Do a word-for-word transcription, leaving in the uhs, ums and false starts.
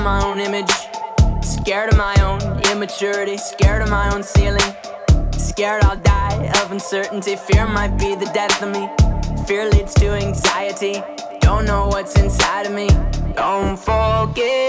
my own image, scared of my own immaturity, scared of my own ceiling, scared I'll die of uncertainty. Fear might be the death of me. Fear leads to anxiety. Don't know what's inside of me. Don't forget